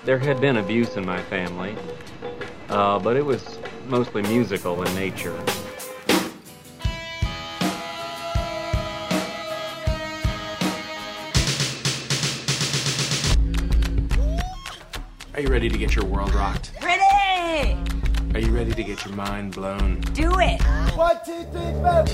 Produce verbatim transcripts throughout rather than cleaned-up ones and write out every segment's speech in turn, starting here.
There had been abuse in my family, uh, but it was mostly musical in nature. Are you ready to get your world rocked? Ready! Are you ready to get your mind blown? Do it! One, two, three, four.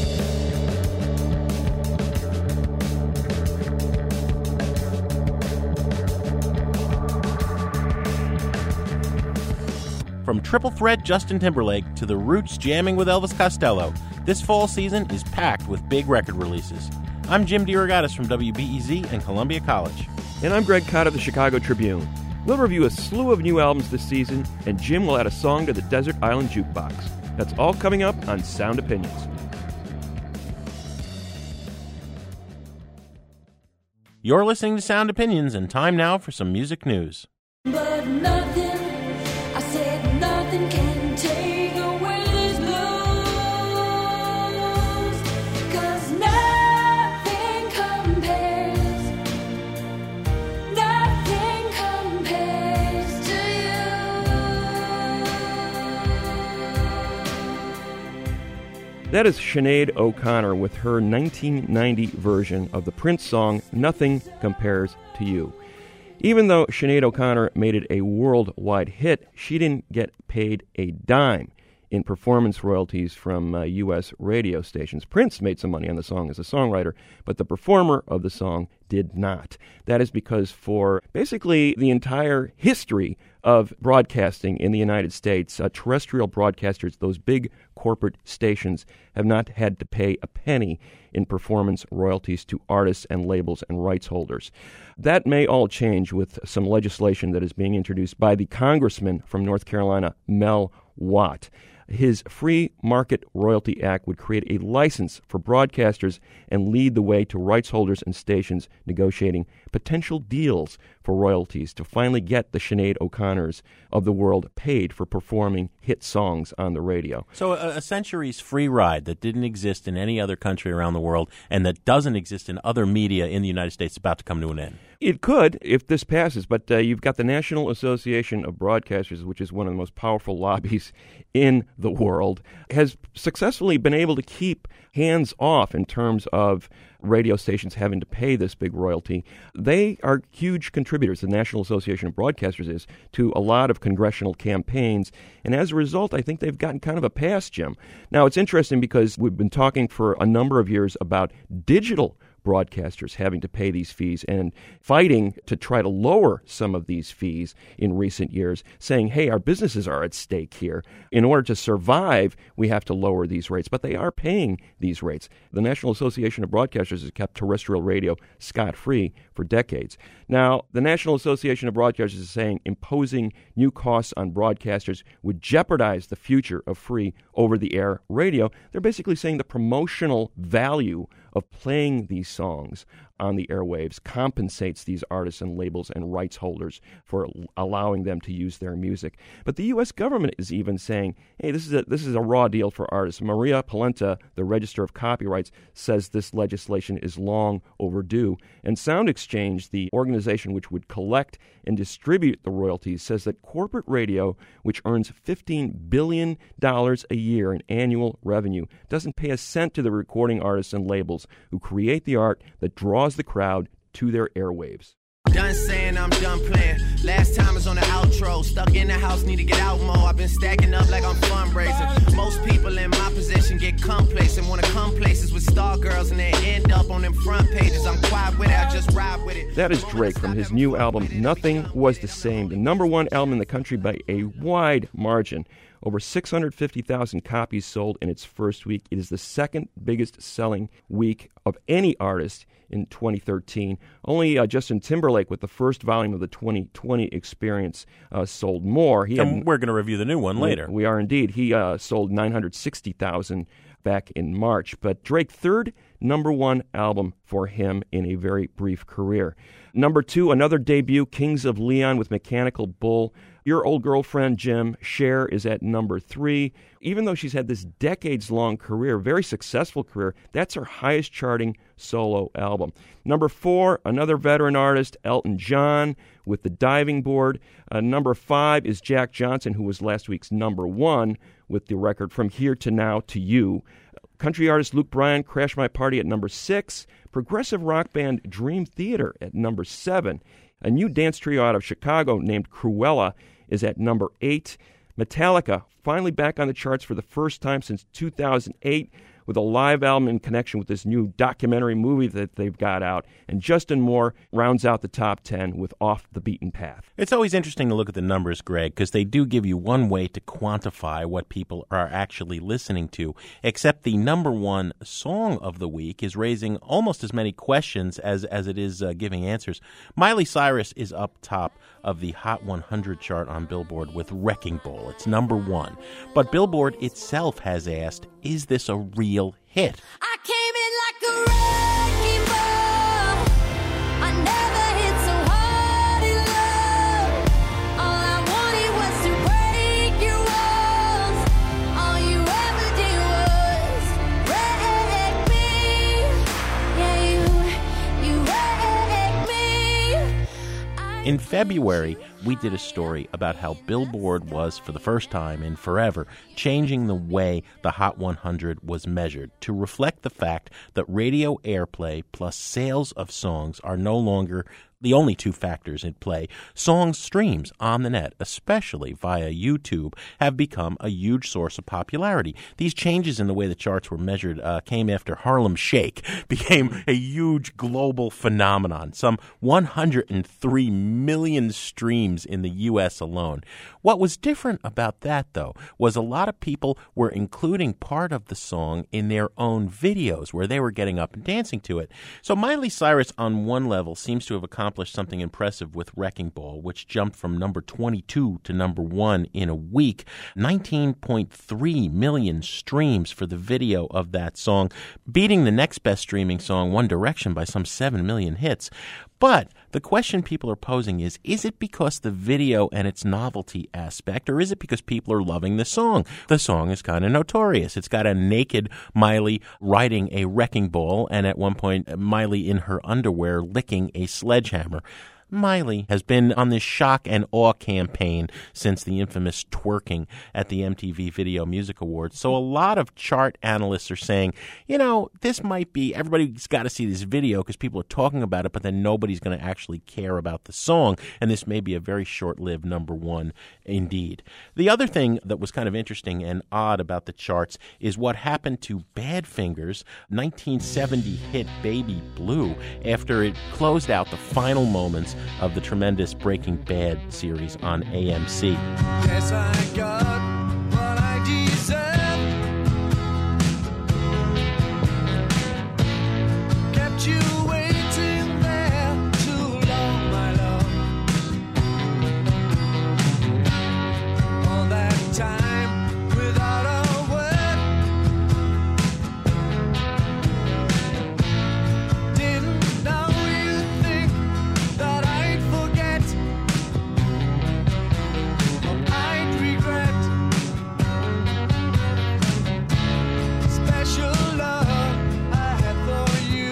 From Triple Threat Justin Timberlake to The Roots jamming with Elvis Costello, this fall season is packed with big record releases. I'm Jim DeRogatis from W B E Z and Columbia College. And I'm Greg Cott of the Chicago Tribune. We'll review a slew of new albums this season, and Jim will add a song to the Desert Island Jukebox. That's all coming up on Sound Opinions. You're listening to Sound Opinions, and time now for some music news. But nothing, I said nothing can take away this blues, 'cause nothing compares, nothing compares to you. That is Sinead O'Connor with her nineteen ninety version of the Prince song, Nothing Compares to You. Even though Sinead O'Connor made it a worldwide hit, she didn't get paid a dime in performance royalties from uh, U S radio stations. Prince made some money on the song as a songwriter, but the performer of the song did not. That is because for basically the entire history of broadcasting in the United States, uh, terrestrial broadcasters, those big corporate stations, have not had to pay a penny in performance royalties to artists and labels and rights holders. That may all change with some legislation that is being introduced by the congressman from North Carolina, Mel Watt. His Free Market Royalty Act would create a license for broadcasters and lead the way to rights holders and stations negotiating potential deals for royalties to finally get the Sinead O'Connors of the world paid for performing hit songs on the radio. So a, a century's free ride that didn't exist in any other country around the world and that doesn't exist in other media in the United States is about to come to an end. It could if this passes, but uh, you've got the National Association of Broadcasters, which is one of the most powerful lobbies in the world, has successfully been able to keep hands off in terms of radio stations having to pay this big royalty. They are huge contributors, the National Association of Broadcasters is, to a lot of congressional campaigns. And as a result, I think they've gotten kind of a pass, Jim. Now, it's interesting because we've been talking for a number of years about digital broadcasters having to pay these fees and fighting to try to lower some of these fees in recent years, saying, hey, our businesses are at stake here. In order to survive, we have to lower these rates. But they are paying these rates. The National Association of Broadcasters has kept terrestrial radio scot-free for decades. Now, the National Association of Broadcasters is saying imposing new costs on broadcasters would jeopardize the future of free over-the-air radio. They're basically saying the promotional value of playing these songs on the airwaves compensates these artists and labels and rights holders for allowing them to use their music. But the U S government is even saying, hey, this is a, this is a raw deal for artists. Maria Polenta, the Register of Copyrights, says this legislation is long overdue. And Sound Exchange, the organization which would collect and distribute the royalties, says that corporate radio, which earns fifteen billion dollars a year in annual revenue, doesn't pay a cent to the recording artists and labels who create the art that draws the crowd to their airwaves. Done saying I'm done playing. Last time is on the outro. Stuck in the house, need to get out more. I've been stacking up like I'm fundraising. Most people in my position get complacent, wanna come places with star girls and they end up on them front pages. I'm quiet with it, I just ride with it. That is Drake from his new album, Nothing Was the Same, the number one album in the country by a wide margin. Over six hundred fifty thousand copies sold in its first week. It is the second biggest selling week of any artist in twenty thirteen. Only uh, Justin Timberlake with the first volume of the twenty twenty Experience uh, sold more. He and had, we're going to review the new one later. We, we are indeed. He uh, sold nine hundred sixty thousand back in March. But Drake, third number one album for him in a very brief career. Number two, another debut, Kings of Leon with Mechanical Bull. Your old girlfriend, Jim, Cher, is at number three. Even though she's had this decades-long career, very successful career, that's her highest-charting solo album. Number four, another veteran artist, Elton John, with The Diving Board. Uh, number five is Jack Johnson, who was last week's number one with the record From Here to Now to You. Country artist Luke Bryan, Crash My Party at number six. Progressive rock band Dream Theater at number seven. A new dance trio out of Chicago named Cruella is at number eight. Metallica, finally back on the charts for the first time since two thousand eight with a live album in connection with this new documentary movie that they've got out. And Justin Moore rounds out the top ten with Off the Beaten Path. It's always interesting to look at the numbers, Greg, because they do give you one way to quantify what people are actually listening to, except the number one song of the week is raising almost as many questions as, as it is uh, giving answers. Miley Cyrus is up top of the Hot one hundred chart on Billboard with Wrecking Ball. It's number one. But Billboard itself has asked, is this a real hit? I came in like a wrecking ball. I never hit so hard in love. All I wanted was to break your walls. All you ever did was wreck me. Yeah, you, you wrecked me. I In February, we did a story about how Billboard was, for the first time in forever, changing the way the Hot one hundred was measured to reflect the fact that radio airplay plus sales of songs are no longer the only two factors in play. Song streams on the net, especially via YouTube, have become a huge source of popularity. These changes in the way the charts were measured uh, came after Harlem Shake became a huge global phenomenon, some one hundred three million streams in the U S alone. What was different about that, though, was a lot of people were including part of the song in their own videos where they were getting up and dancing to it. So Miley Cyrus, on one level, seems to have accomplished something impressive with Wrecking Ball, which jumped from number twenty-two to number one in a week. nineteen point three million streams for the video of that song, beating the next best streaming song, One Direction, by some seven million hits. But the question people are posing is, is it because the video and its novelty aspect, or is it because people are loving the song? The song is kind of notorious. It's got a naked Miley riding a wrecking ball, and at one point, Miley in her underwear licking a sledgehammer. Miley has been on this shock and awe campaign since the infamous twerking at the M T V Video Music Awards. So a lot of chart analysts are saying, you know, this might be, everybody's got to see this video because people are talking about it, but then nobody's going to actually care about the song. And this may be a very short-lived number one indeed. The other thing that was kind of interesting and odd about the charts is what happened to Badfinger's nineteen seventy hit Baby Blue after it closed out the final moments of the tremendous Breaking Bad series on A M C. Yes, I got what I deserve. Kept you waiting there too long, my love. All that time without a word. Didn't know you'd think that I'd forget. I'd regret. Special love I had for you.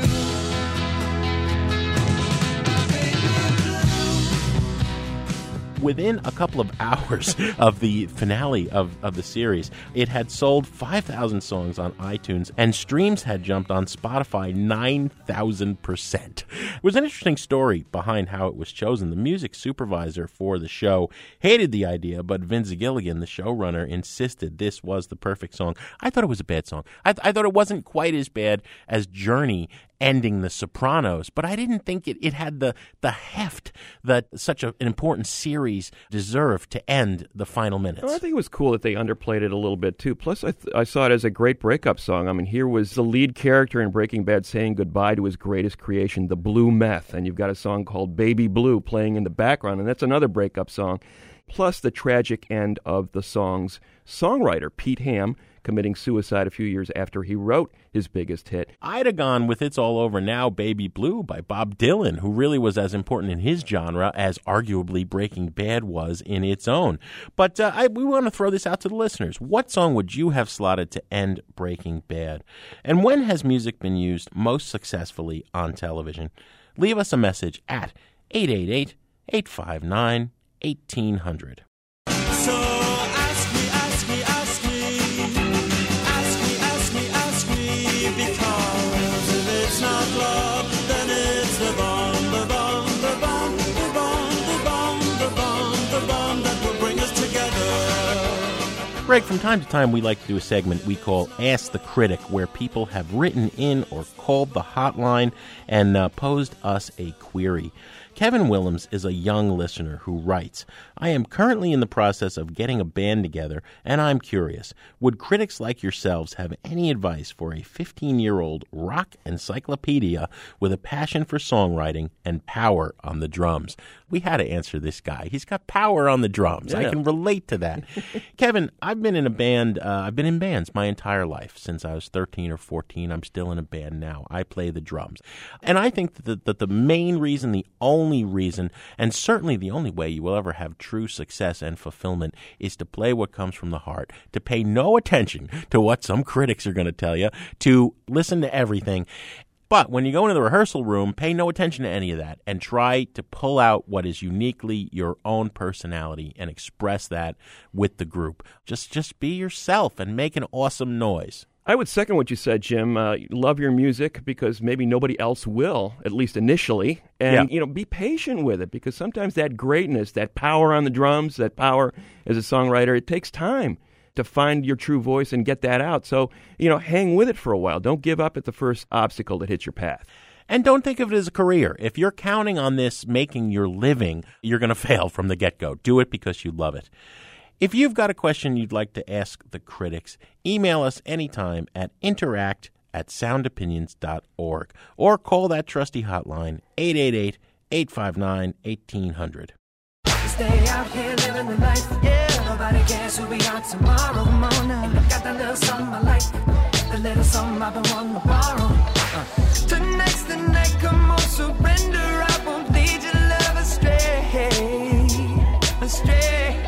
Within a couple of hours of the finale of, of the series, it had sold five thousand songs on iTunes, and streams had jumped on Spotify nine thousand percent. It was an interesting story behind how it was chosen. The music supervisor for the show hated the idea, but Vince Gilligan, the showrunner, insisted this was the perfect song. I thought it was a bad song. I, th- I thought it wasn't quite as bad as Journey ending The Sopranos, but I didn't think it, it had the, the heft that such a, an important series deserved to end the final minutes. Well, I think it was cool that they underplayed it a little bit, too. Plus, I, th- I saw it as a great breakup song. I mean, here was the lead character in Breaking Bad saying goodbye to his greatest creation, the blue meth, and you've got a song called Baby Blue playing in the background, and that's another breakup song. Plus the tragic end of the song's songwriter, Pete Ham, committing suicide a few years after he wrote his biggest hit. I'd have gone with It's All Over Now, Baby Blue by Bob Dylan, who really was as important in his genre as arguably Breaking Bad was in its own. But uh, I, we want to throw this out to the listeners. What song would you have slotted to end Breaking Bad? And when has music been used most successfully on television? Leave us a message at eight eight eight, eight five nine, eighteen hundred. So ask me, ask me, ask me, ask me, ask me, ask me, because if it's not love, then it's the bomb, the bomb, the bomb, the bomb, the bomb, the bomb, the bomb that will bring us together. Greg, from time to time we like to do a segment we call Ask the Critic, where people have written in or called the hotline and uh, posed us a query. Kevin Willems is a young listener who writes, I am currently in the process of getting a band together, and I'm curious. Would critics like yourselves have any advice for a fifteen-year-old rock encyclopedia with a passion for songwriting and power on the drums? We had to answer this guy. He's got power on the drums. Yeah. I can relate to that. Kevin, I've been in a band. Uh, I've been in bands my entire life. Since I was thirteen or fourteen, I'm still in a band now. I play the drums. And I think that the, that the main reason, the only only reason, and certainly the only way you will ever have true success and fulfillment, is to play what comes from the heart, to pay no attention to what some critics are going to tell you, to listen to everything. But when you go into the rehearsal room, pay no attention to any of that and try to pull out what is uniquely your own personality and express that with the group. Just, just be yourself and make an awesome noise. I would second what you said, Jim. Uh, love your music because maybe nobody else will, at least initially. And, Yeah. you know, be patient with it because sometimes that greatness, that power on the drums, that power as a songwriter, it takes time to find your true voice and get that out. So, you know, hang with it for a while. Don't give up at the first obstacle that hits your path. And don't think of it as a career. If you're counting on this making your living, you're going to fail from the get-go. Do it because you love it. If you've got a question you'd like to ask the critics, email us anytime at interact at sound opinions dot org or call that trusty hotline, eight eight eight, eight five nine, eighteen hundred. Stay out here living the life, yeah. Nobody cares who we are tomorrow morning. I got that little something I like, the little something I've been wanting to borrow. Uh. Tonight's the night, come on, surrender. I won't lead your love astray, astray.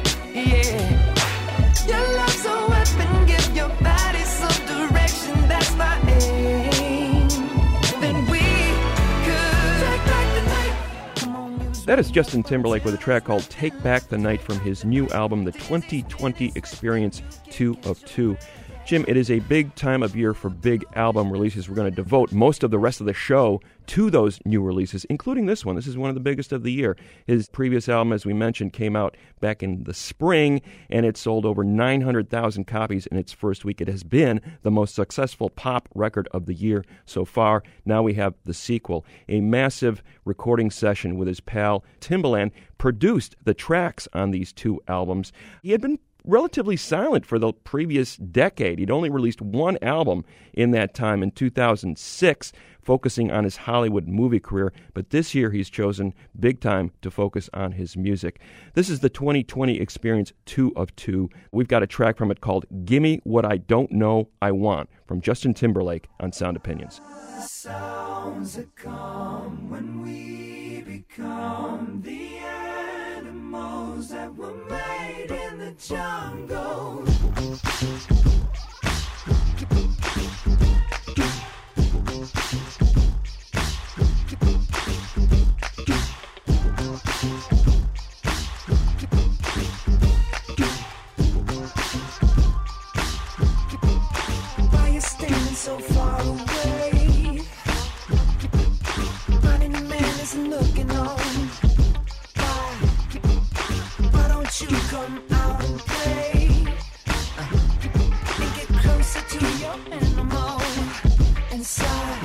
Yeah, your love's a weapon, give your body some direction, that's my aim. Then we could take back the night. Come on, use That is Justin Timberlake with a track called Take Back the Night from his new album, The twenty twenty Experience two of two. Jim, it is a big time of year for big album releases. We're going to devote most of the rest of the show to those new releases, including this one. This is one of the biggest of the year. His previous album, as we mentioned, came out back in the spring, and it sold over nine hundred thousand copies in its first week. It has been the most successful pop record of the year so far. Now we have the sequel. A massive recording session with his pal Timbaland produced the tracks on these two albums. He had been relatively silent for the previous decade. He'd only released one album in that time in two thousand six, focusing on his Hollywood movie career, but this year he's chosen big time to focus on his music. This is the twenty twenty Experience two of two. We've got a track from it called Gimme What I Don't Know I Want from Justin Timberlake on Sound Opinions. sounds that come when we become the animals that were made in the jungle. Why you standing so far away? Running the man isn't looking on. Why? Why don't you come out and play? Uh, and get closer to your animal inside.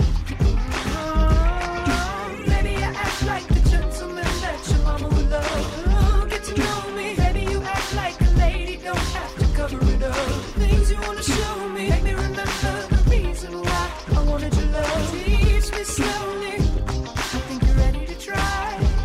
Oh, maybe you act like the gentleman that your mama would love. Oh, get to know me. Maybe you act like a lady, don't have to cover it up. Things you wanna show me, make me remember the reason why I wanted your love. Teach me slowly. I think you're ready to try.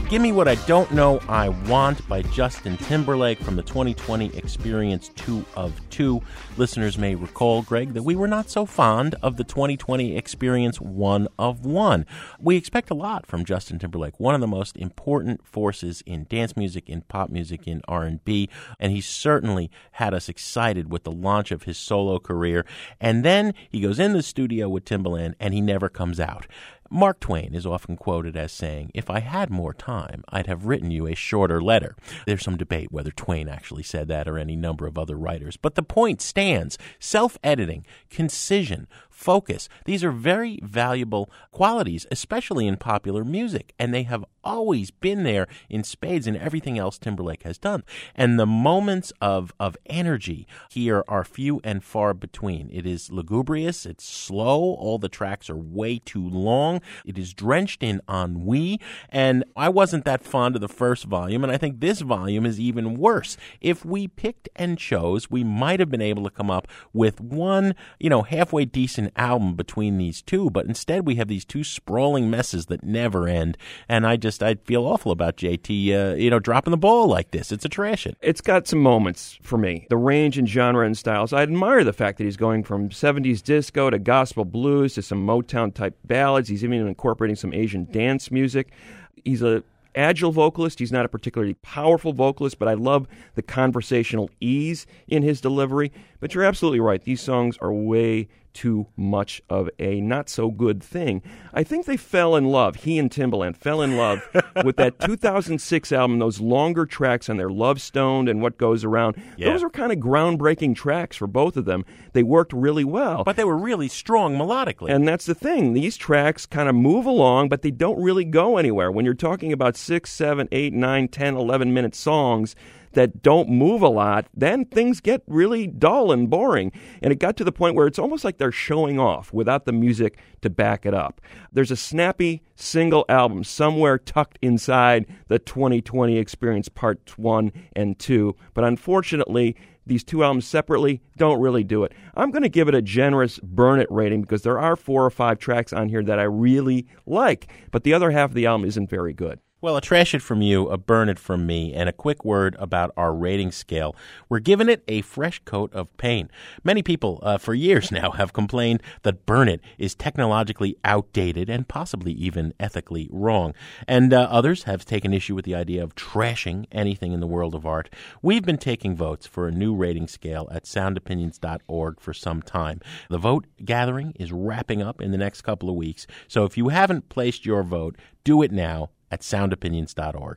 Give Me What I Don't Know I Want by Justin Timberlake from the twenty twenty Experience two of two. Listeners may recall, Greg, that we were not so fond of the twenty twenty Experience one of one. We expect a lot from Justin Timberlake, one of the most important forces in dance music, in pop music, in R and B, and he certainly had us excited with the launch of his solo career. And then he goes in the studio with Timbaland and he never comes out. Mark Twain is often quoted as saying, "If I had more time, I'd have written you a shorter letter." There's some debate whether Twain actually said that or any number of other writers. But the point stands. Self-editing, concision, focus, these are very valuable qualities, especially in popular music. And they have always been there in spades in everything else Timberlake has done. And the moments of, of energy here are few and far between. It is lugubrious. It's slow. All the tracks are way too long. It is drenched in ennui, and I wasn't that fond of the first volume, and I think this volume is even worse. If we picked and chose, we might have been able to come up with one, you know, halfway decent album between these two, but instead we have these two sprawling messes that never end, and I just, I feel awful about J T, uh, you know, dropping the ball like this. It's a trash it. It's got some moments for me. The range in genre and styles. I admire the fact that he's going from seventies disco to gospel blues to some Motown-type ballads. He's even incorporating some Asian dance music. He's a agile vocalist. He's not a particularly powerful vocalist, but I love the conversational ease in his delivery. But you're absolutely right. These songs are way too much of a not-so-good thing. I think they fell in love, he and Timbaland fell in love with that two thousand six album, those longer tracks on their Love Stoned and What Goes Around. Yeah. Those are kind of groundbreaking tracks for both of them. They worked really well. But they were really strong melodically. And that's the thing. These tracks kind of move along, but they don't really go anywhere. When you're talking about six, seven, eight, nine, ten, eleven-minute songs that don't move a lot, then things get really dull and boring. And it got to the point where it's almost like they're showing off without the music to back it up. There's a snappy single album somewhere tucked inside the twenty twenty Experience Part one and two, but unfortunately, these two albums separately don't really do it. I'm going to give it a generous burn it rating because there are four or five tracks on here that I really like, but the other half of the album isn't very good. Well, a trash it from you, a burn it from me, and a quick word about our rating scale. We're giving it a fresh coat of paint. Many people uh, for years now have complained that Burn It is technologically outdated and possibly even ethically wrong. And uh, others have taken issue with the idea of trashing anything in the world of art. We've been taking votes for a new rating scale at sound opinions dot org for some time. The vote gathering is wrapping up in the next couple of weeks. So if you haven't placed your vote, do it now at sound opinions dot org.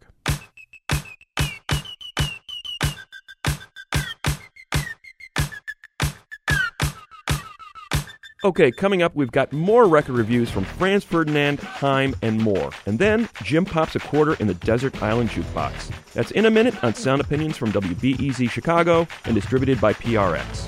Okay, coming up, we've got more record reviews from Franz Ferdinand, Haim, and more. And then Jim pops a quarter in the Desert Island Jukebox. That's in a minute on Sound Opinions from W B E Z Chicago and distributed by P R X.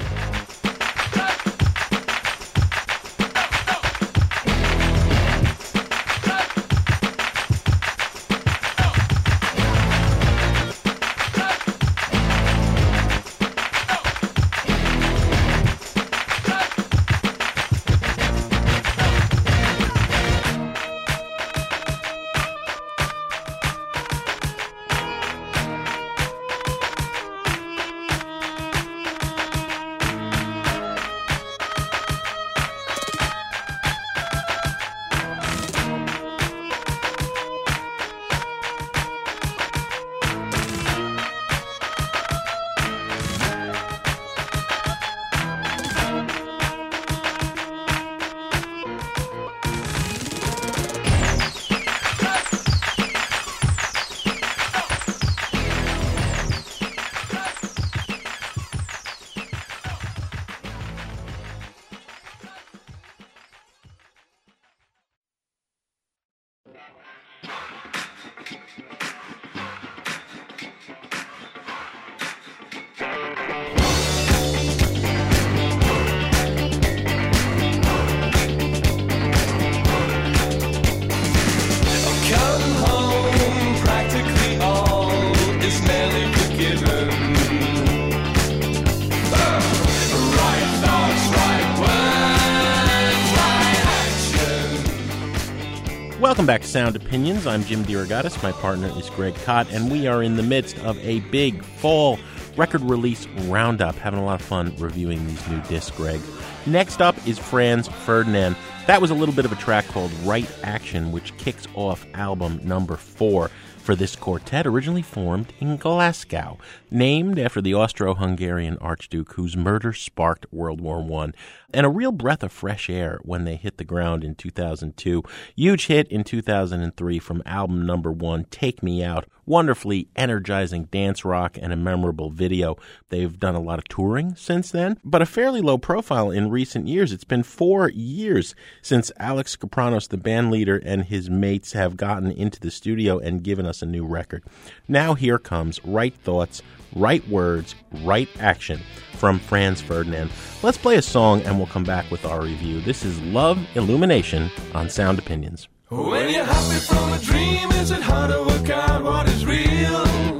Welcome back to Sound Opinions. I'm Jim DeRogatis. My partner is Greg Kot, and we are in the midst of a big fall record release roundup. Having a lot of fun reviewing these new discs, Greg. Next up is Franz Ferdinand. That was a little bit of a track called Right Action, which kicks off album number four for this quartet, originally formed in Glasgow, named after the Austro-Hungarian Archduke whose murder sparked World War One, and a real breath of fresh air when they hit the ground in two thousand two. Huge hit in two thousand three from album number one, Take Me Out. Wonderfully energizing dance rock and a memorable video. They've done a lot of touring since then, but a fairly low profile in recent years. It's been four years since Alex Kapranos, the band leader, and his mates have gotten into the studio and given us a new record. Now here comes Right Thoughts, Right Words, Right Action from Franz Ferdinand. Let's play a song and we'll come back with our review. This is Love Illumination on Sound Opinions. When you're happy from a dream, is it hard to work out what is real?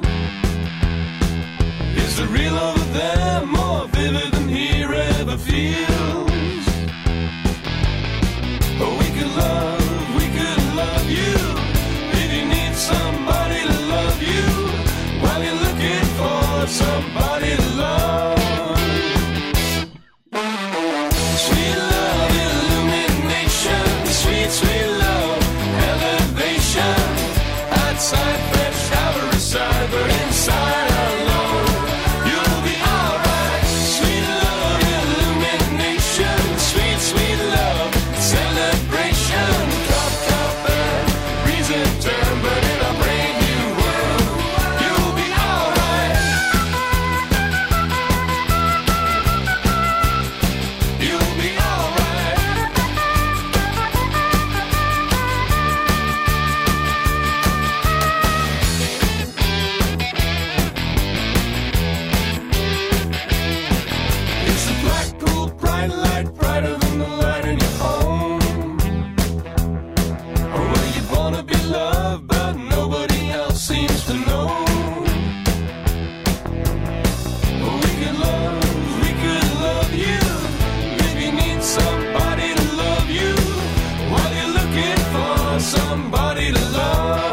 Is the real over there more vivid than here ever feels? Oh, we could love, we could love you. If you need somebody to love you, while you're looking for somebody to love. Sweet love illumination, sweet, sweet love elevation. Outside fresh, outer side, but inside alone, you'll be alright. Sweet love illumination, sweet, sweet love celebration. Cup, cup, and reason turn, but in a brand new world, you'll be alright. You'll be alright. It's a black pool, bright light, brighter than the light in your home. Where you wanna be loved, but nobody else seems to know. We could love, we could love you. If you need somebody to love you, while you're looking for somebody to love.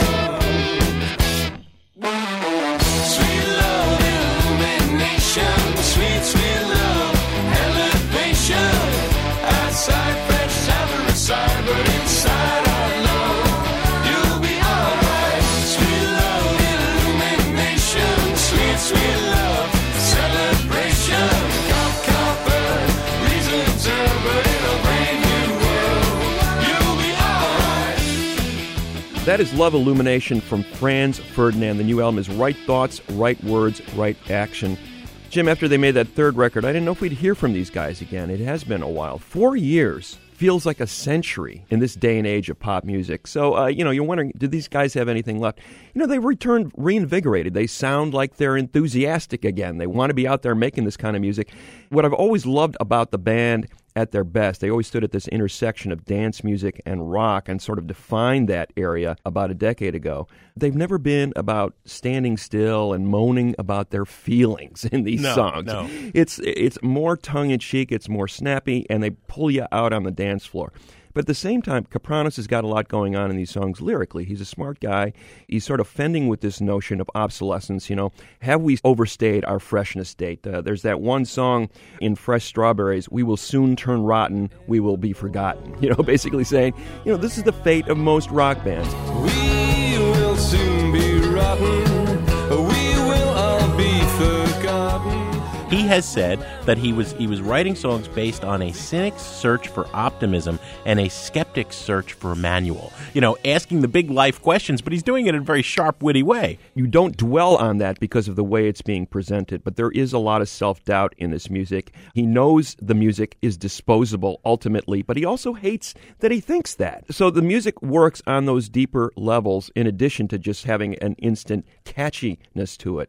Sweet love illumination, sweet, sweet love elevation. Outside fresh, outer side, but inside alone, you'll be alright. Sweet love illumination, sweet, sweet love celebration. Cop, copper, reason turn, but in a brand new world, you'll be alright. That is Love Illumination from Franz Ferdinand. The new album is Right Thoughts, Right Words, Right Action. Jim, after they made that third record, I didn't know if we'd hear from these guys again. It has been a while. Four years feels like a century in this day and age of pop music. So, uh, you know, you're wondering, do these guys have anything left? You know, they returned reinvigorated. They sound like they're enthusiastic again. They want to be out there making this kind of music. What I've always loved about the band at their best, they always stood at this intersection of dance music and rock and sort of defined that area about a decade ago. They've never been about standing still and moaning about their feelings in these No, songs. no. It's it's more tongue-in-cheek, it's more snappy, and they pull you out on the dance floor. But at the same time, Kapranos has got a lot going on in these songs lyrically. He's a smart guy. He's sort of fending with this notion of obsolescence. You know, have we overstayed our freshness date? Uh, there's that one song in Fresh Strawberries, we will soon turn rotten, we will be forgotten. You know, basically saying, you know, this is the fate of most rock bands. We will soon be rotten. We will all be forgotten. He has said that he was he was writing songs based on a cynic's search for optimism and a skeptic's search for a manual. You know, asking the big life questions, but he's doing it in a very sharp, witty way. You don't dwell on that because of the way it's being presented, but there is a lot of self-doubt in this music. He knows the music is disposable ultimately, but he also hates that he thinks that. So the music works on those deeper levels in addition to just having an instant catchiness to it.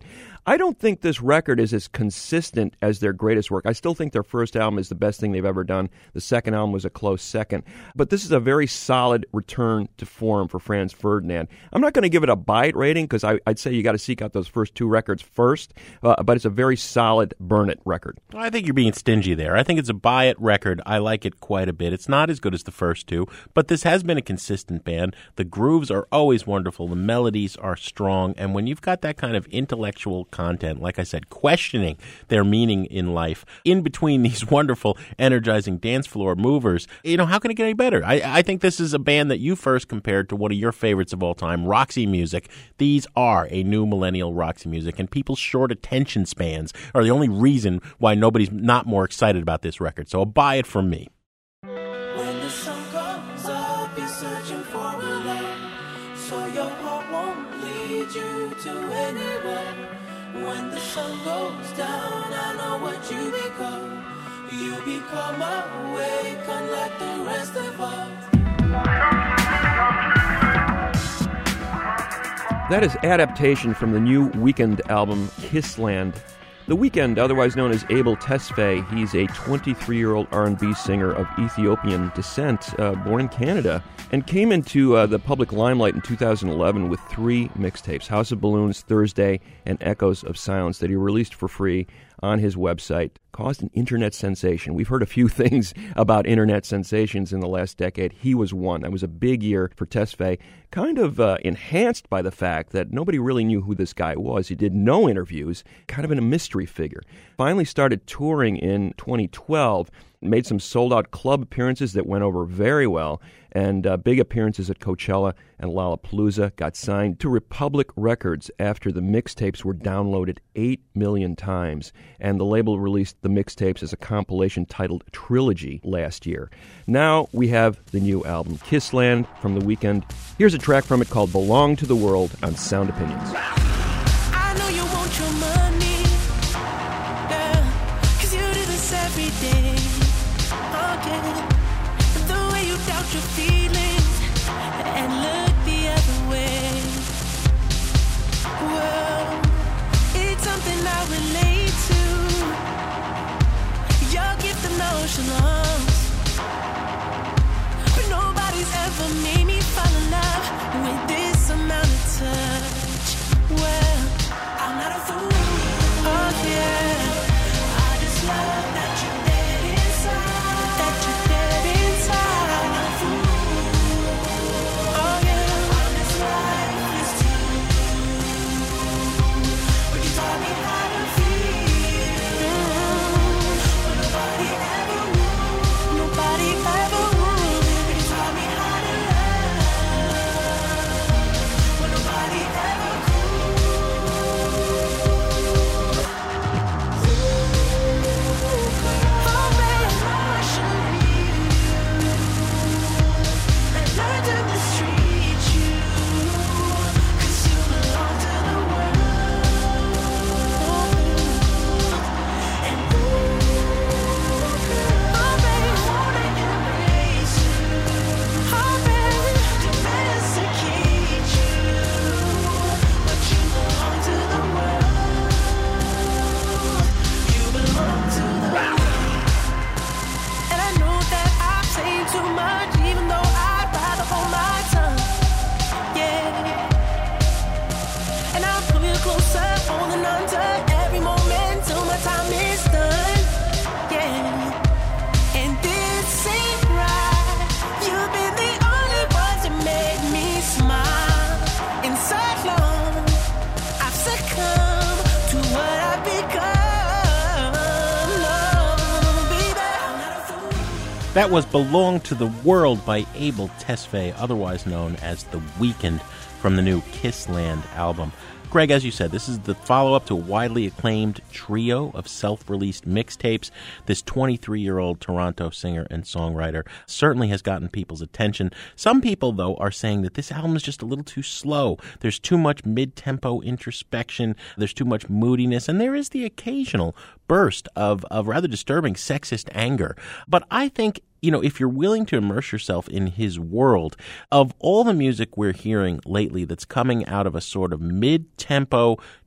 I don't think this record is as consistent as their greatest work. I still think their first album is the best thing they've ever done. The second album was a close second. But this is a very solid return to form for Franz Ferdinand. I'm not going to give it a buy it rating because I'd say you got to seek out those first two records first, uh, but it's a very solid burn it record. I think you're being stingy there. I think it's a buy it record. I like it quite a bit. It's not as good as the first two, but this has been a consistent band. The grooves are always wonderful. The melodies are strong. And when you've got that kind of intellectual content, like I said, questioning their meaning in life, in between these wonderful, energizing dance floor movers, you know, how can it get any better? I, I think this is a band that you first compared to one of your favorites of all time, Roxy Music. These are a new millennial Roxy Music, and people's short attention spans are the only reason why nobody's not more excited about this record. So a buy it from me. When the sun comes up, you're searching for a light, so your heart won't lead you to anywhere. When the sun goes down, I know what you become. You become awake, unlike the rest of us. That is Adaptation from the new Weeknd album, Kissland. The Weeknd, otherwise known as Abel Tesfaye, he's a twenty-three-year-old R and B singer of Ethiopian descent, uh, born in Canada, and came into uh, the public limelight in two thousand eleven with three mixtapes, House of Balloons, Thursday, and Echoes of Silence, that he released for free on his website. Caused an internet sensation. We've heard a few things about internet sensations in the last decade. He was one. That was a big year for Tesfaye, kind of uh, enhanced by the fact that nobody really knew who this guy was. He did no interviews, kind of in a mystery figure. Finally started touring in twenty twelve, made some sold-out club appearances that went over very well, and uh, big appearances at Coachella and Lollapalooza. Got signed to Republic Records after the mixtapes were downloaded eight million times, and the label released the mixtapes as a compilation titled Trilogy last year. Now we have the new album, Kissland, from The Weeknd. Here's a track from it called Belong to the World on Sound Opinions. I know you want your money, yeah, 'cause you do this every day. Okay, the way you doubt your feelings and look the other way. Well, it's something I relate to. Your gift of nonchalance, but nobody's ever made me fall in love with this amount of touch. Well, I'm not a fool. Oh yeah, I just love that you're dead inside. That you're dead inside. I'm not a fool. Oh yeah, I'm as lifeless too. But you taught me how to feel. But nobody ever would. Nobody ever would. But you taught me how to love. But nobody ever could. Oh baby, I should leave you and learn to mistreat you, 'cause you belong to the world. And ooh, oh baby, wanna embrace you. Oh baby, domesticate you, but you belong to the world. You belong to the world. And I know that I've said too much, even though I'd rather hold my tongue. Yeah. And I'll pull you closer, holding on to every moment till my time is done. Yeah. And this ain't right. You've been the only one to make me smile. In so long, I've succumbed to what I've become. No, baby, I'm not a fool. That was Belong to the World by Abel Tesfaye, otherwise known as The Weeknd, from the new Kissland album. Greg, as you said, this is the follow-up to a widely acclaimed trio of self-released mixtapes. This twenty-three-year-old Toronto singer and songwriter certainly has gotten people's attention. Some people, though, are saying that this album is just a little too slow. There's too much mid-tempo introspection. There's too much moodiness. And there is the occasional burst of, of rather disturbing sexist anger. But I think, you know, if you're willing to immerse yourself in his world, of all the music we're hearing lately that's coming out of a sort of mid-tempo,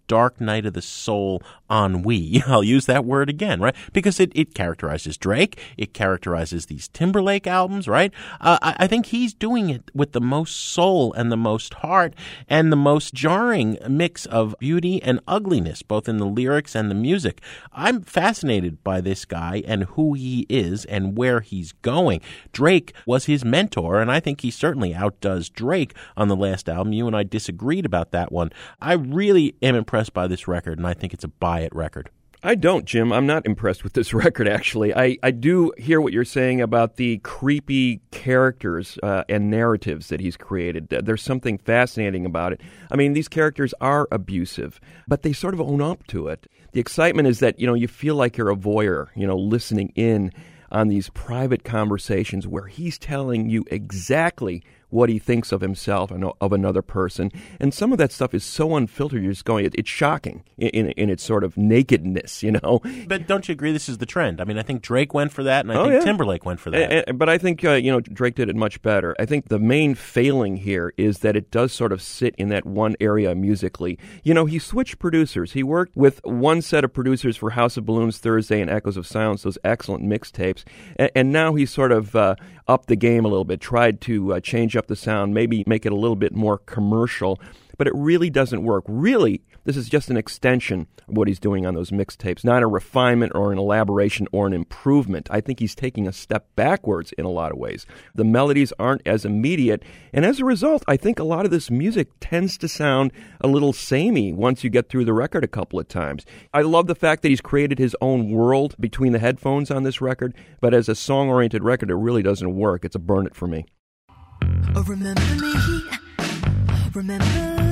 dark night of the soul ennui. I'll use that word again, right? Because it, it characterizes Drake. It characterizes these Timberlake albums, right? Uh, I, I think he's doing it with the most soul and the most heart and the most jarring mix of beauty and ugliness, both in the lyrics and the music. I'm fascinated by this guy and who he is and where he's going. Drake was his mentor, and I think he certainly outdoes Drake on the last album. You and I disagreed about that one. I really am impressed by this record, and I think it's a buy-it record. I don't, Jim. I'm not impressed with this record, actually. I, I do hear what you're saying about the creepy characters uh, and narratives that he's created. There's something fascinating about it. I mean, these characters are abusive, but they sort of own up to it. The excitement is that, you know, you feel like you're a voyeur, you know, listening in on these private conversations where he's telling you exactly what he thinks of himself and of another person. And some of that stuff is so unfiltered, you're just going, it's shocking in, in, in its sort of nakedness, you know? But don't you agree this is the trend? I mean, I think Drake went for that, and I oh, think yeah. Timberlake went for that. A- a- but I think, uh, you know, Drake did it much better. I think the main failing here is that it does sort of sit in that one area musically. You know, he switched producers. He worked with one set of producers for House of Balloons, Thursday, and Echoes of Silence, those excellent mixtapes. And, and now he's sort of uh, upped the game a little bit, tried to uh, change up the sound, maybe make it a little bit more commercial, but it really doesn't work. Really, this is just an extension of what he's doing on those mixtapes, not a refinement or an elaboration or an improvement. I think he's taking a step backwards in a lot of ways. The melodies aren't as immediate, and as a result, I think a lot of this music tends to sound a little samey once you get through the record a couple of times. I love the fact that he's created his own world between the headphones on this record, but as a song-oriented record, it really doesn't work. It's a burn it for me. Oh, remember me, remember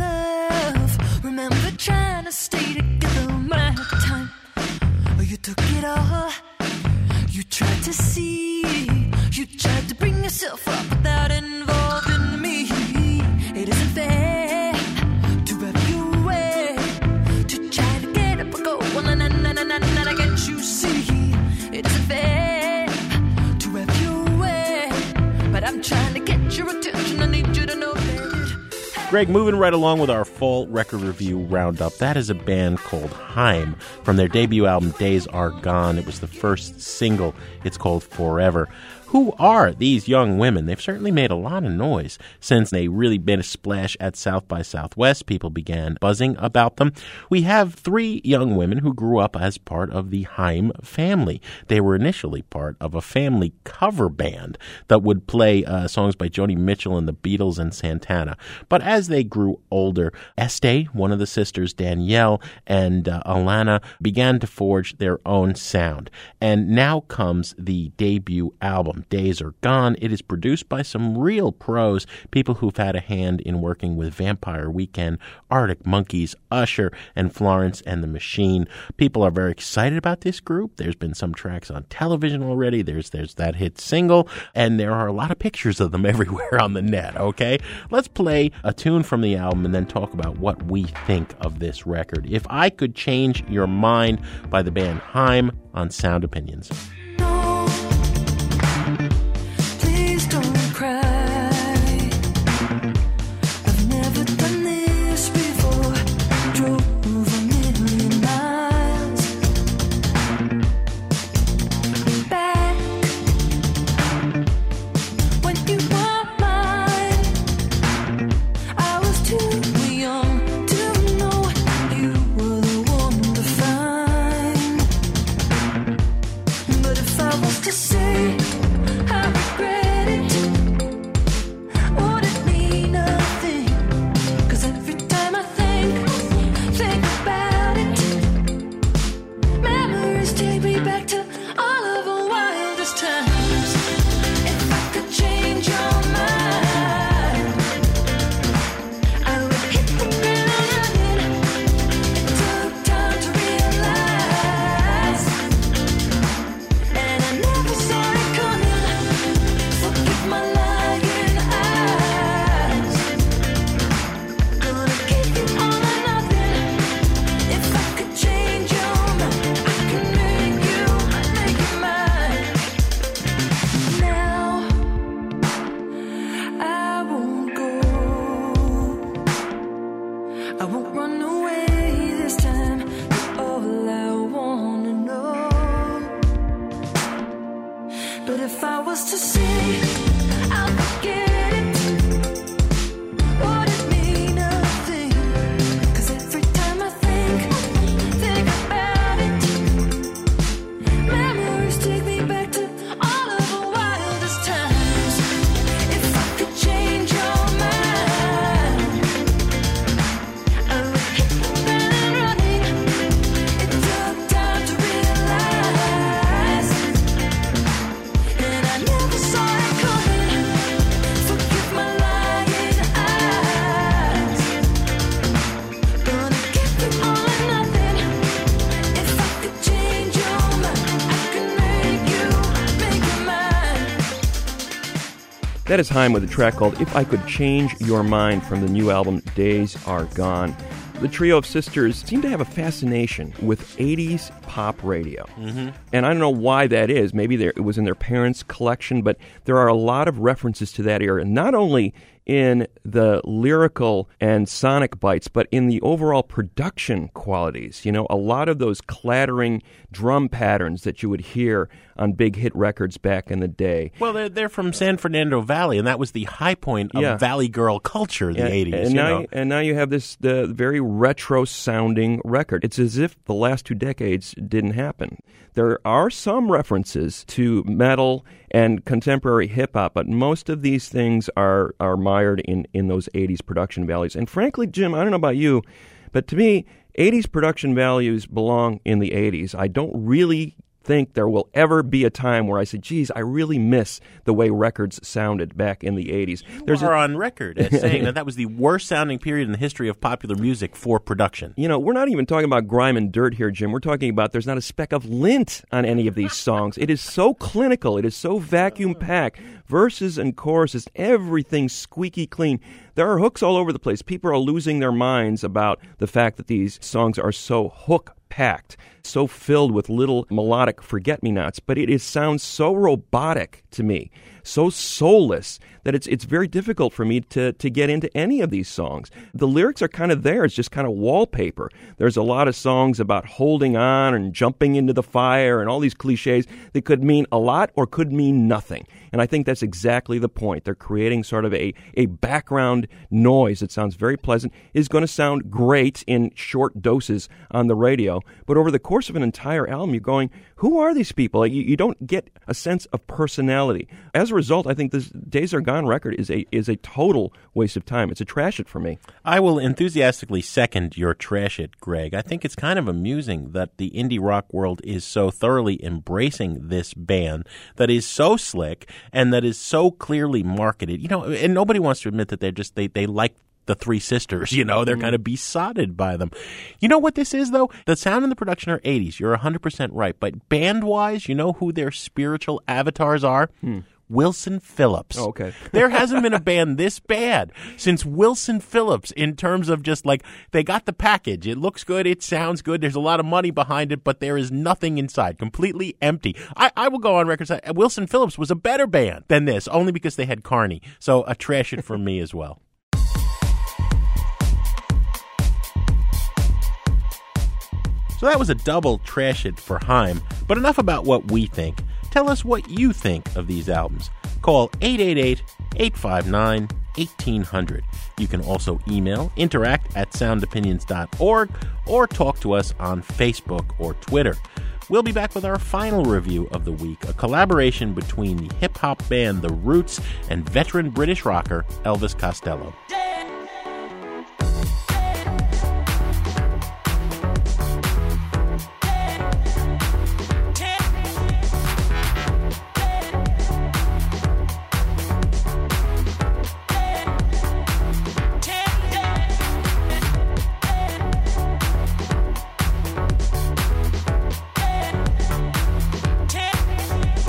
love, remember trying to stay together my time. Oh, you took it all, you tried to see, you tried to bring yourself up without involving me. It isn't fair to have you way, to try to get up and go, well, na na na na na na, I can't you see. It isn't fair to have you way, but I'm trying to get your attention, I need you to know that. Greg, moving right along with our fall record review roundup, that is a band called Haim from their debut album Days Are Gone. It was the first single. It's called Forever. Who are these young women? They've certainly made a lot of noise since they really made a splash at South by Southwest. People began buzzing about them. We have three young women who grew up as part of the Haim family. They were initially part of a family cover band that would play uh, songs by Joni Mitchell and the Beatles and Santana. But as they grew older, Estee, one of the sisters, Danielle, and uh, Alana began to forge their own sound. And now comes the debut album, Days Are Gone. It is produced by some real pros, people who've had a hand in working with Vampire Weekend, Arctic Monkeys, Usher, and Florence and the Machine. People are very excited about this group. There's been some tracks on television already. There's there's that hit single, and there are a lot of pictures of them everywhere on the net, okay? Let's play a tune from the album and then talk about what we think of this record. If I Could Change Your Mind by the band Haim on Sound Opinions. Please don't cry. I've never done this before. Drove a million miles back when you were mine. I was too young to know you were the one to find. But was to see, I'll forget it. Would it mean a thing? 'Cause every time I think, think about it, memories take me back to all of the wildest times. If I could change your mind, I would hit the ground running. It took time to realize, and I never saw it coming. Forgive my lying eyes. Gonna give you all or nothing. If I could change your mind, I could make you, make you mine. That is Haim with a track called If I Could Change Your Mind from the new album Days Are Gone. The trio of sisters seem to have a fascination with eighties pop radio. Mm-hmm. And I don't know why that is. Maybe there- it was in their parents' collection, but there are a lot of references to that era, not only in the lyrical and sonic bites, but in the overall production qualities. You know, a lot of those clattering drum patterns that you would hear on big hit records back in the day. Well, they're, they're from San Fernando Valley, and that was the high point of Yeah. Valley Girl culture in the And- eighties. And you now, know. and now you have this the very retro-sounding record. It's as if the last two decades didn't happen. There are some references to metal and contemporary hip-hop, but most of these things are, are mired in, in those eighties production values. And frankly, Jim, I don't know about you, but to me, eighties production values belong in the eighties. I don't really think there will ever be a time where I say, geez, I really miss the way records sounded back in the eighties. You are on record as saying that that was the worst sounding period in the history of popular music for production. You know, we're not even talking about grime and dirt here, Jim. We're talking about there's not a speck of lint on any of these songs. It is so clinical. It is so vacuum-packed. Verses and choruses, everything squeaky clean. There are hooks all over the place. People are losing their minds about the fact that these songs are so hook-packed, so filled with little melodic forget-me-nots. But it is sounds so robotic to me, so soulless, that it's it's very difficult for me to, to get into any of these songs. The lyrics are kind of there. It's just kind of wallpaper. There's a lot of songs about holding on and jumping into the fire and all these cliches that could mean a lot or could mean nothing. And I think that's exactly the point. They're creating sort of a, a background noise that sounds very pleasant, is going to sound great in short doses on the radio. But over the course of an entire album, you're going, who are these people? Like, you, you don't get a sense of personality. As a result, I think this Days Are Gone record is a is a total waste of time. It's a trash it for me. I will enthusiastically second your trash it, Greg. I think it's kind of amusing that the indie rock world is so thoroughly embracing this band that is so slick and that is so clearly marketed. You know, and nobody wants to admit that they're just they they like the Three Sisters, you know, they're kind of besotted by them. You know what this is, though? The sound and the production are eighties. You're one hundred percent right. But band-wise, you know who their spiritual avatars are? Hmm. Wilson Phillips. Oh, okay. There hasn't been a band this bad since Wilson Phillips, in terms of just like, they got the package. It looks good. It sounds good. There's a lot of money behind it, but there is nothing inside. Completely empty. I, I will go on record saying Wilson Phillips was a better band than this, only because they had Carney. So a trash it from me as well. So that was a double trash it for Haim, but enough about what we think. Tell us what you think of these albums. Call eight eight eight, eight five nine, one eight zero zero. You can also email interact at sound opinions dot org or talk to us on Facebook or Twitter. We'll be back with our final review of the week, a collaboration between the hip-hop band The Roots and veteran British rocker Elvis Costello.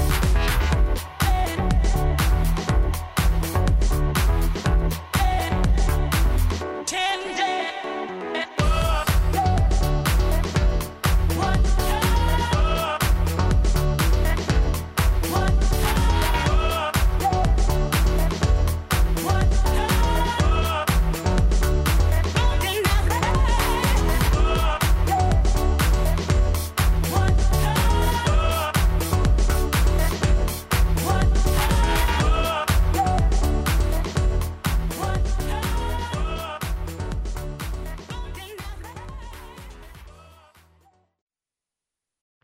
Take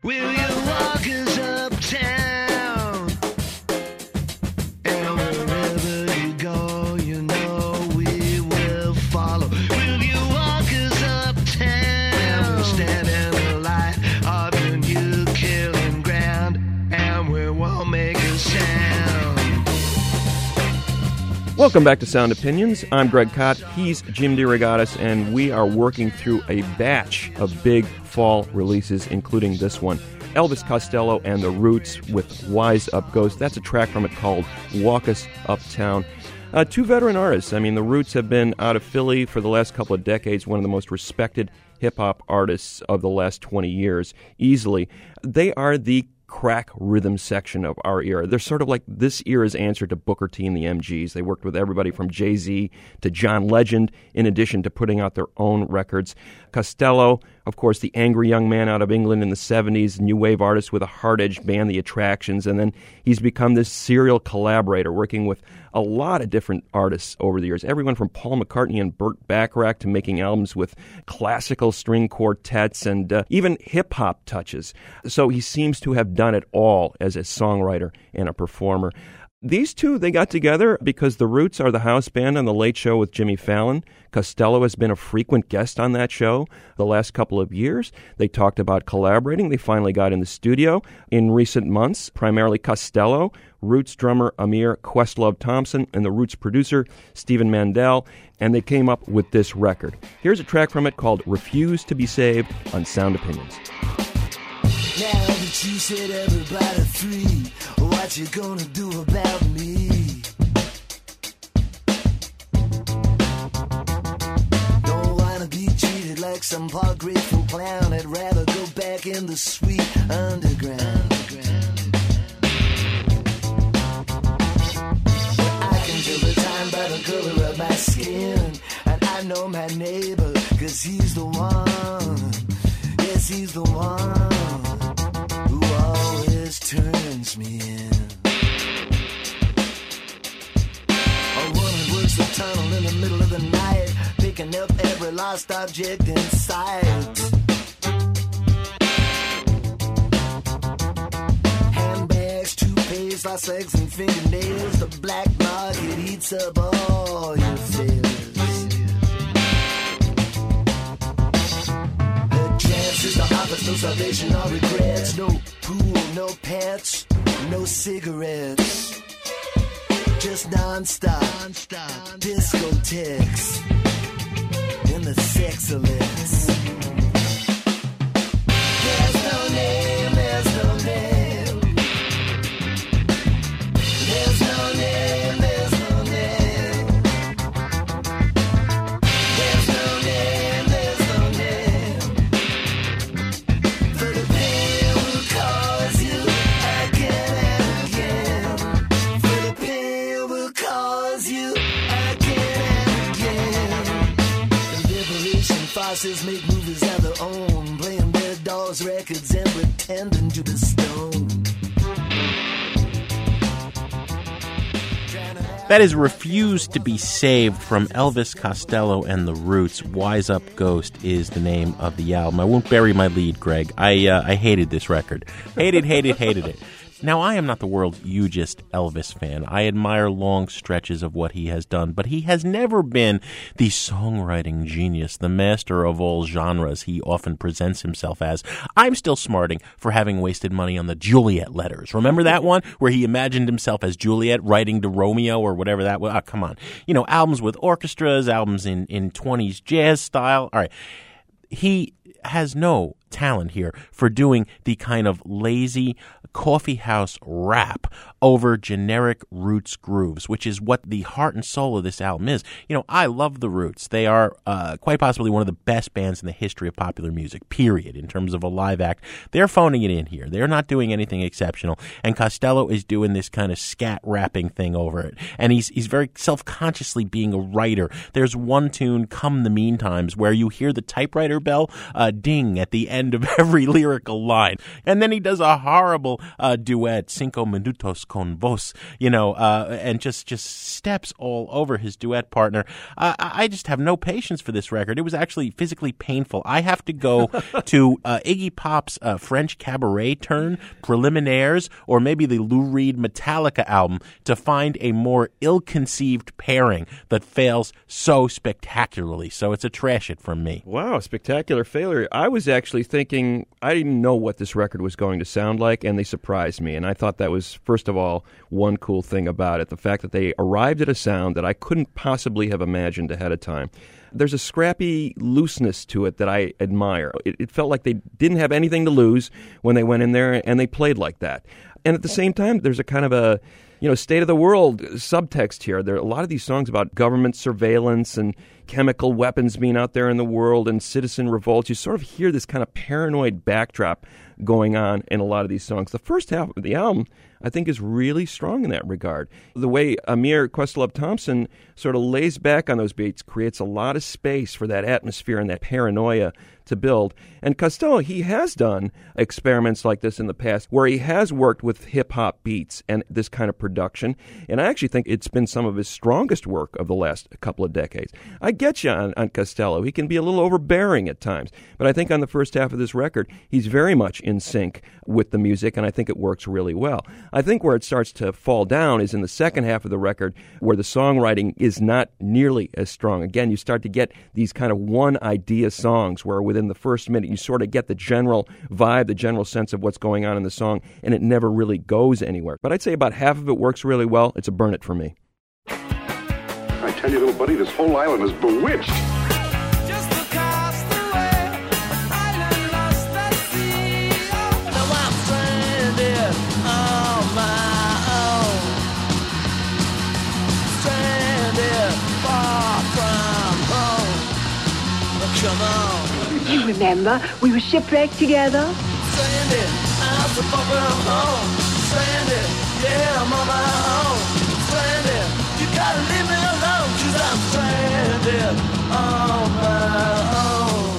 Will you walk us uptown? And wherever you go, you know we will follow. Will you walk us uptown? We'll stand in the light of your new killing ground, and we won't make a sound. Welcome back to Sound Opinions. I'm Greg Kot. He's Jim DeRogatis, and we are working through a batch of big fall releases, including this one. Elvis Costello and the Roots with Wise Up Ghost. That's a track from it called Walk Us Uptown. Uh, two veteran artists. I mean, the Roots have been out of Philly for the last couple of decades, one of the most respected hip-hop artists of the last twenty years, easily. They are the crack rhythm section of our era. They're sort of like this era's answer to Booker T and the M Gs. They worked with everybody from Jay-Z to John Legend, in addition to putting out their own records. Costello, of course, the angry young man out of England in the seventies, new wave artist with a hard-edged band, The Attractions, and then he's become this serial collaborator, working with a lot of different artists over the years. Everyone from Paul McCartney and Burt Bacharach to making albums with classical string quartets and uh, even hip-hop touches. So he seems to have done it all as a songwriter and a performer. These two, they got together because the Roots are the house band on The Late Show with Jimmy Fallon. Costello has been a frequent guest on that show the last couple of years. They talked about collaborating. They finally got in the studio in recent months, primarily Costello, Roots drummer Amir Questlove Thompson, and the Roots producer Stephen Mandel, and they came up with this record. Here's a track from it called Refuse to be Saved on Sound Opinions. Now that you said everybody free, what you gonna do about me? Don't wanna be treated like some poor grateful clown. I'd rather go back in the sweet underground. I can tell the time by the color of my skin, and I know my neighbor, cause he's the one. Yes, he's the one turns me in. A woman works the tunnel in the middle of the night, picking up every lost object in sight. Handbags, toothpaste, lost legs and fingernails. The black market eats up all your failures. The chances, the office, no salvation or regrets. No pool, no pets, no cigarettes. Just non-stop, non-stop discotheques in the sexolets. There's no name, there's no name. There's no name, there's no name. There's no name, there's no name. For the pain will cause you again and again. For the pain will cause you again and again. The liberation farces make movies of their own, playing their dolls' records and pretending to be stoned. That is Refuse to be Saved from Elvis Costello and the Roots. Wise Up Ghost is the name of the album. I won't bury my lead, Greg. I uh, I hated this record. Hated, hated, hated it. Now, I am not the world's hugest Elvis fan. I admire long stretches of what he has done, but he has never been the songwriting genius, the master of all genres he often presents himself as. I'm still smarting for having wasted money on the Juliet letters. Remember that one where he imagined himself as Juliet writing to Romeo or whatever that was? Oh, come on. You know, albums with orchestras, albums in, in twenties jazz style. All right. He has no talent here for doing the kind of lazy coffee house rap over generic Roots grooves, which is what the heart and soul of this album is. You know, I love the Roots. They are uh, quite possibly one of the best bands in the history of popular music, period, in terms of a live act. They're phoning it in here. They're not doing anything exceptional. And Costello is doing this kind of scat rapping thing over it. And he's he's very self-consciously being a writer. There's one tune, Come the Meantimes, where you hear the typewriter bell uh, uh, ding at the end of every lyrical line. And then he does a horrible uh, duet, Cinco Minutos con Vos, you know, uh, and just, just steps all over his duet partner. Uh, I just have no patience for this record. It was actually physically painful. I have to go to uh, Iggy Pop's uh, French Cabaret turn, Preliminaires, or maybe the Lou Reed Metallica album to find a more ill-conceived pairing that fails so spectacularly. So it's a trash it from me. Wow, spectacular failure. I was actually thinking, I didn't know what this record was going to sound like, and they surprised me. And I thought that was, first of all, one cool thing about it, the fact that they arrived at a sound that I couldn't possibly have imagined ahead of time. There's a scrappy looseness to it that I admire. It, it felt like they didn't have anything to lose when they went in there, and they played like that. And at the same time, there's a kind of a, you know, state of the world subtext here. There are a lot of these songs about government surveillance and chemical weapons being out there in the world and citizen revolts. You sort of hear this kind of paranoid backdrop going on in a lot of these songs. The first half of the album, I think, is really strong in that regard. The way Amir Questlove-Thompson sort of lays back on those beats creates a lot of space for that atmosphere and that paranoia to build. And Costello, he has done experiments like this in the past where he has worked with hip-hop beats and this kind of production. And I actually think it's been some of his strongest work of the last couple of decades. I get you on, on Costello. He can be a little overbearing at times. But I think on the first half of this record, he's very much in sync with the music, and I think it works really well. I think where it starts to fall down is in the second half of the record, where the songwriting is not nearly as strong. Again, you start to get these kind of one-idea songs where within the first minute you sort of get the general vibe, the general sense of what's going on in the song, and it never really goes anywhere. But I'd say about half of it works really well. It's a burn it for me. I tell you, little buddy, this whole island is bewitched. You remember, we were shipwrecked together? Stranded, I'm so far from home. Stranded, yeah, I'm on my own. Stranded, you gotta leave me alone, 'cause I'm stranded on my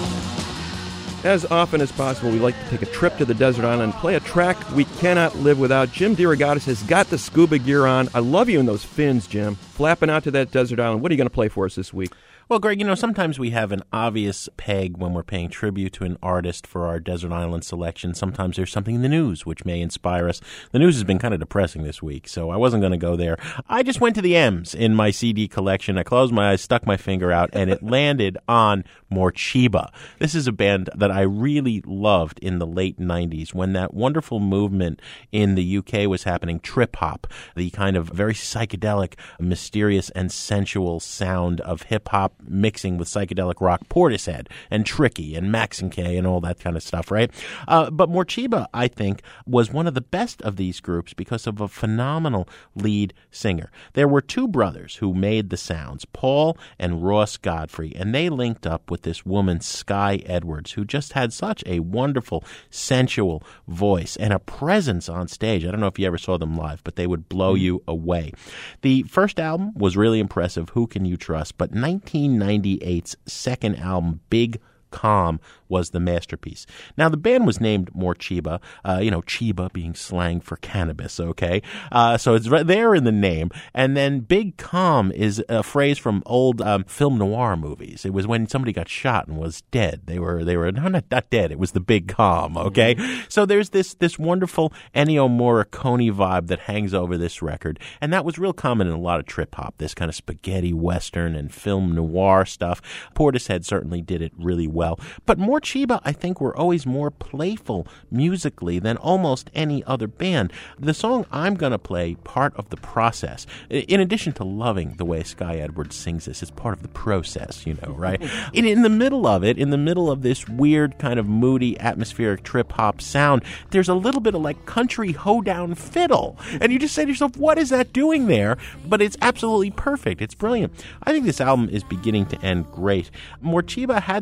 own. As often as possible, we like to take a trip to the desert island and play a track we cannot live without. Jim DeRogatis has got the scuba gear on. I love you in those fins, Jim. Flapping out to that desert island. What are you going to play for us this week? Well, Greg, you know, sometimes we have an obvious peg when we're paying tribute to an artist for our Desert Island selection. Sometimes there's something in the news which may inspire us. The news has been kind of depressing this week, so I wasn't going to go there. I just went to the M's in my C D collection. I closed my eyes, stuck my finger out, and it landed on Morcheeba. This is a band that I really loved in the late nineties when that wonderful movement in the U K was happening, trip-hop, the kind of very psychedelic, mysterious, and sensual sound of hip-hop mixing with psychedelic rock, Portishead and Tricky and Max and K and all that kind of stuff, right? Uh, but Morcheeba, I think, was one of the best of these groups because of a phenomenal lead singer. There were two brothers who made the sounds, Paul and Ross Godfrey, and they linked up with this woman, Sky Edwards, who just had such a wonderful, sensual voice and a presence on stage. I don't know if you ever saw them live, but they would blow you away. The first album was really impressive, Who Can You Trust? But nineteen ninety-eight's second album, Big Calm, was the masterpiece. Now, the band was named Morcheeba, uh, you know, Chiba being slang for cannabis, okay? Uh, so it's right there in the name. And then Big Calm is a phrase from old um, film noir movies. It was when somebody got shot and was dead. They were, they were no, not, not dead. It was the Big Calm, okay? Mm-hmm. So there's this, this wonderful Ennio Morricone vibe that hangs over this record. And that was real common in a lot of trip-hop, this kind of spaghetti western and film noir stuff. Portishead certainly did it really well. But Morcheeba, I think, were always more playful musically than almost any other band. The song I'm going to play, Part of the Process, in addition to loving the way Sky Edwards sings this, is part of the process, you know, right? in, in the middle of it, in the middle of this weird kind of moody, atmospheric trip-hop sound, there's a little bit of like country hoedown fiddle. And you just say to yourself, what is that doing there? But it's absolutely perfect. It's brilliant. I think this album is beginning to end great. Morcheeba had some other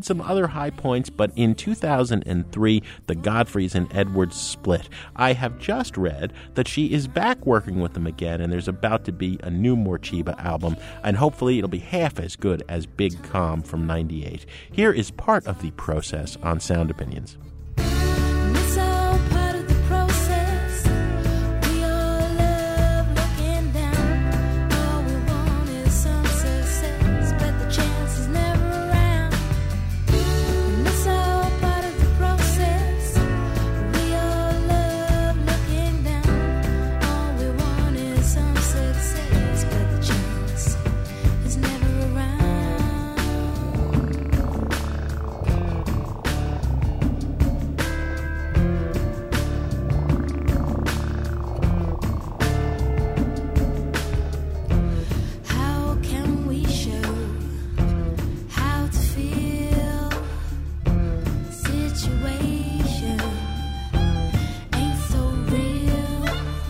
high points, but in two thousand three, the Godfreys and Edwards split. I have just read that she is back working with them again, and there's about to be a new Morcheeba album, and hopefully it'll be half as good as Big Calm from ninety-eight. Here is part of the process on Sound Opinions. It's all part of the process. We all love looking down. All we want is some success, but the chance is never around. And it's all part of the process. We all love looking down. All we want is some success, but the chance is never around. How can we show how to feel? Situation ain't so real.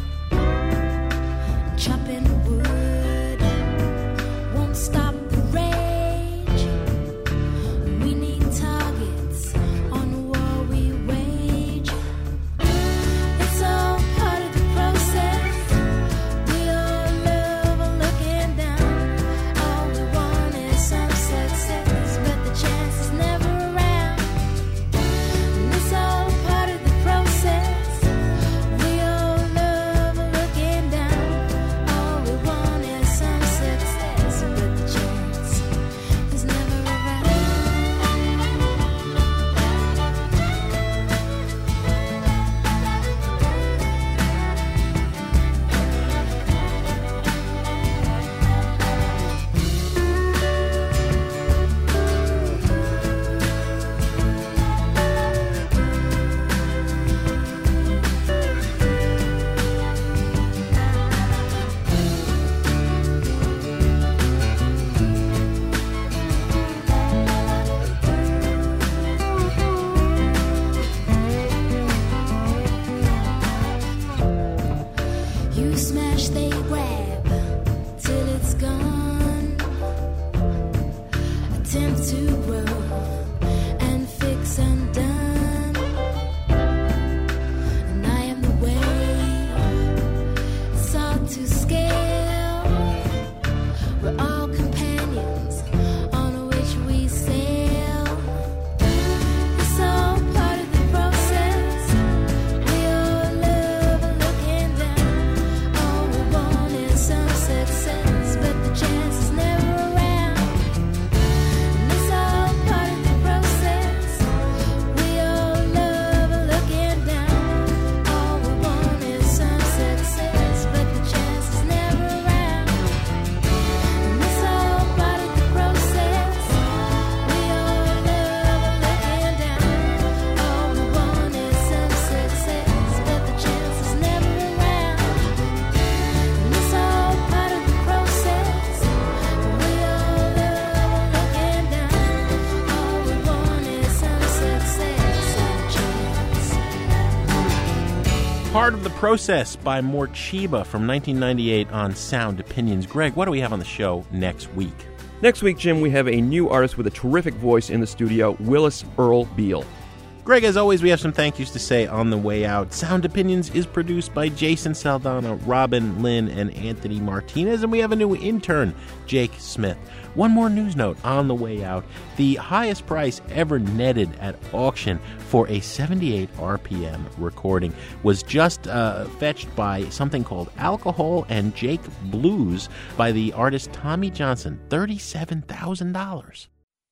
Chopping wood won't stop the rage. We need targets on the war we wage. It's all part of the process. We all love looking down. All we want is some success, but the chance is never around. And it's all part of the process. We all love looking down. All we want is some success, but the chance is never around. You smash, they grab till it's gone. Attempt to grow and fix undone. And I am the way sought to scale. We're all companions on which we sail. It's all part of the process. We all love looking down. All we want is some success, but the chance is never around. And it's all part of the process. We all love looking down. All we want is some success, but the chance is never around. And it's all part of the process. We all love looking down. All we want is some success, but the chance is never around. And it's all part of the process. We all love looking down. All we want is some success and chance. Part of the Process by Morcheeba from nineteen ninety-eight on Sound Opinions. Greg, what do we have on the show next week? Next week, Jim, we have a new artist with a terrific voice in the studio, Willis Earl Beal. Greg, as always, we have some thank yous to say on the way out. Sound Opinions is produced by Jason Saldana, Robin Lynn, and Anthony Martinez, and we have a new intern, Jake Smith. One more news note on the way out. The highest price ever netted at auction for a seventy-eight R P M recording was just uh, fetched by something called Alcohol and Jake Blues by the artist Tommy Johnson, thirty-seven thousand dollars.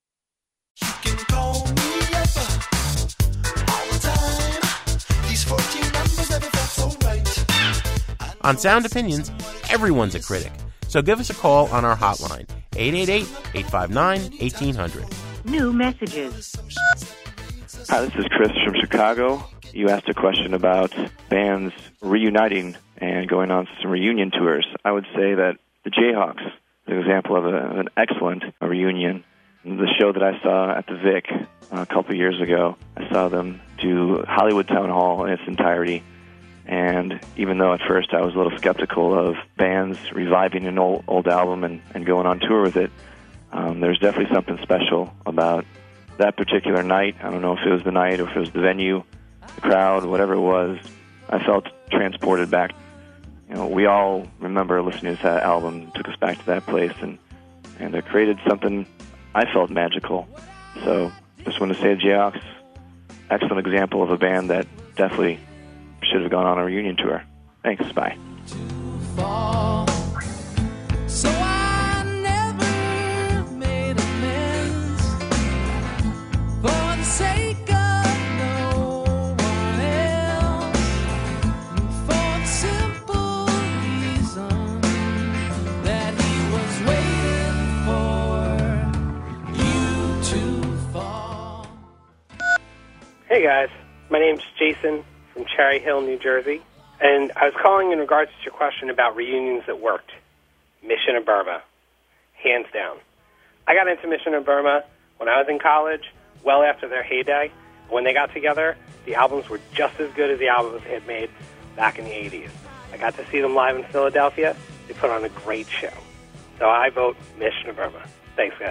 Call me up all the time. These fourteen numbers never felt so right. On Sound Opinions, everyone's a critic. So give us a call on our hotline, eight eight eight, eight five nine, eighteen hundred. New messages. Hi, this is Chris from Chicago. You asked a question about bands reuniting and going on some reunion tours. I would say that the Jayhawks is an example of, a, of an excellent reunion. The show that I saw at the Vic uh, a couple years ago, I saw them do Hollywood Town Hall in its entirety. And even though at first I was a little skeptical of bands reviving an old, old album and, and going on tour with it, um, there's definitely something special about that particular night, I don't know if it was the night or if it was the venue, the crowd, whatever it was, I felt transported back. You know, we all remember listening to that album, it took us back to that place, and, and it created something I felt magical. So just want to say Jayhawks, excellent example of a band that definitely should have gone on a reunion tour. Thanks, bye. So I never made amends for the sake of no one else, for the simple reason that he was waiting for you to fall. Hey guys, my name's Jason from Cherry Hill, New Jersey, and I was calling in regards to your question about reunions that worked. Mission of Burma, hands down. I got into Mission of Burma when I was in college, well after their heyday. When they got together, the albums were just as good as the albums they had made back in the eighties. I got to see them live in Philadelphia. They put on a great show. So I vote Mission of Burma. Thanks, guys.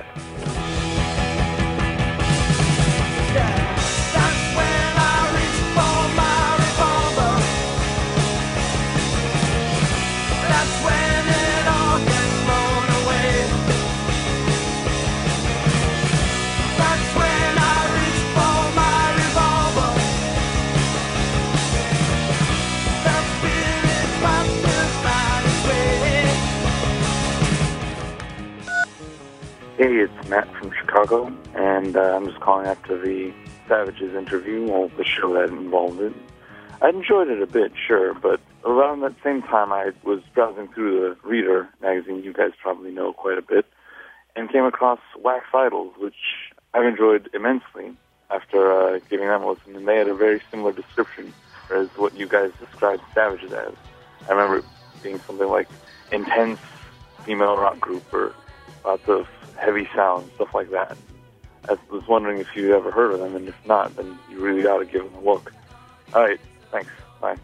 Hey, it's Matt from Chicago, and uh, I'm just calling after the Savages interview, well, the show that involved it. I enjoyed it a bit, sure, but around that same time I was browsing through the Reader magazine, you guys probably know quite a bit, and came across Wax Idols, which I've enjoyed immensely after uh, giving them a listen, and they had a very similar description as what you guys described Savages as. I remember it being something like intense female rock group or lots of heavy sound, stuff like that. I was wondering if you'd ever heard of them, and if not, then you really ought to give them a look. All right, thanks. Bye.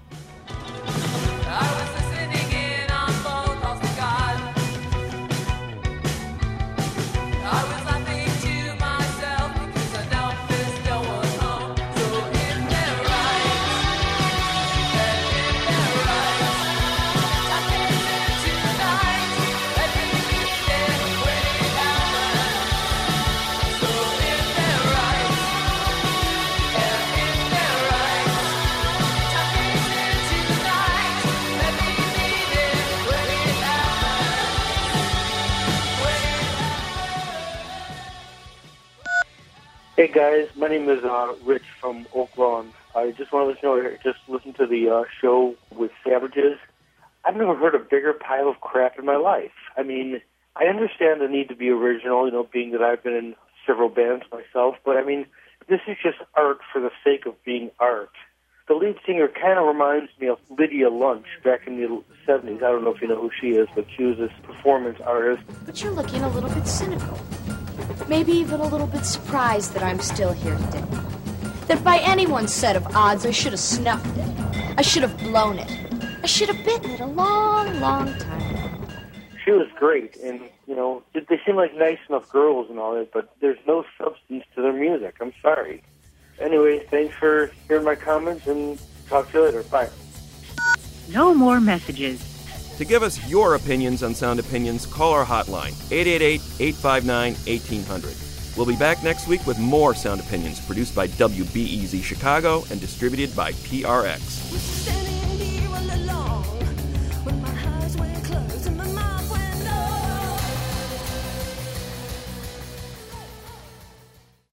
Hey guys, my name is uh, Rich from Oak Lawn. I just want to let you know, I just listened to the uh, show with Savages. I've never heard a bigger pile of crap in my life. I mean, I understand the need to be original, you know, being that I've been in several bands myself, but I mean, this is just art for the sake of being art. The lead singer kind of reminds me of Lydia Lunch back in the seventies. I don't know if you know who she is, but she was this performance artist. But you're looking a little bit cynical. Maybe even a little bit surprised that I'm still here today. That by anyone's set of odds, I should have snuffed it. I should have blown it. I should have bitten it a long, long time ago. She was great, and, you know, they seem like nice enough girls and all that, but there's no substance to their music. I'm sorry. Anyway, thanks for hearing my comments, and talk to you later. Bye. No more messages. To give us your opinions on Sound Opinions, call our hotline, eight eight eight, eight five nine, one eight zero zero. We'll be back next week with more Sound Opinions, produced by W B E Z Chicago and distributed by P R X.